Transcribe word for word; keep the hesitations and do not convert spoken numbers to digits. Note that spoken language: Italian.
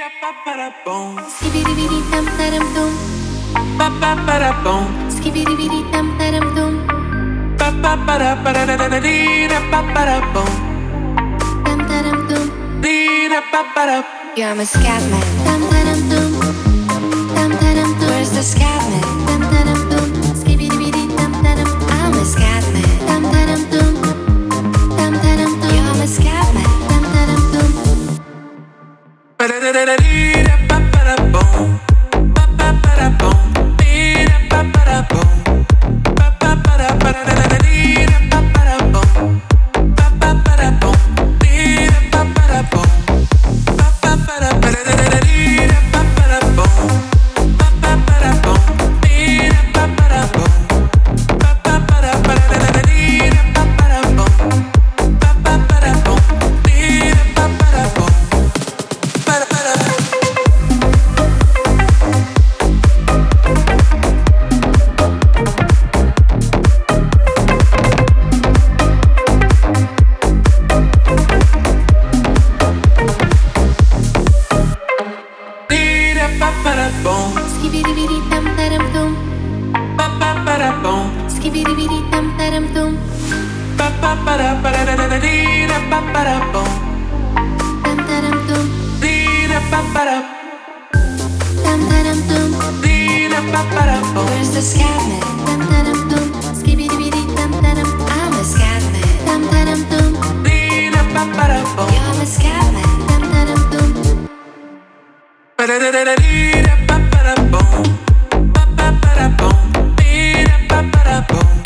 Boom. Skibidi dum dum dum. Ba ba ba da boom. Skibidi dum dum dum. Ba ba ba da ba da da da da dee da ba ba da boom. Dum dum dum. Dee da ba ba da. Yeah, I'm a scatman. Dum dum dum. Dum dum dum. Where's the scatman? Dum dum dum. Skibidi dum dum. I'm a scatman. Dum dum dum. Dum dum dum. Yeah, I'm a scatman. Dum dum dum. Ba da da da da dee da ba ba da boom. Ba ba ba da boom. Dee da ba ba da boom. Ba ba ba da ba da da da da dee da ba ba da boom. Ba ba ba da boom. Dee da ba ba da boom. Ba ba ba da ba da da da da dee da ba ba da boom. Ba ba ba da boom. Dee da ba ba da boom. Ba ba ba da ba da da da da dee da ba ba da boom. Ba ba ba da boom. Dee da ba ba da boom. Ba da ba da. Dee da ba ba da boom. Skibidi dum dum dum. Ba ba ba da boom. Skibidi dum dum dum. Ba ba ba da ba da da da da dee da ba ba da boom. Dum dum dum. Dee da ba ba da. Dum dum dum. Dee da ba ba da boom. Where's the scatman? Dum dum dum. Skibidi dum dum. I'm a scatman. Dum dum dum. Dee da ba ba da boom. Yeah, I'm a scatman. Dum dum dum. Ba da da da da dee da ba ba da boom. Ba ba ba da boom. Dee da ba ba da boom.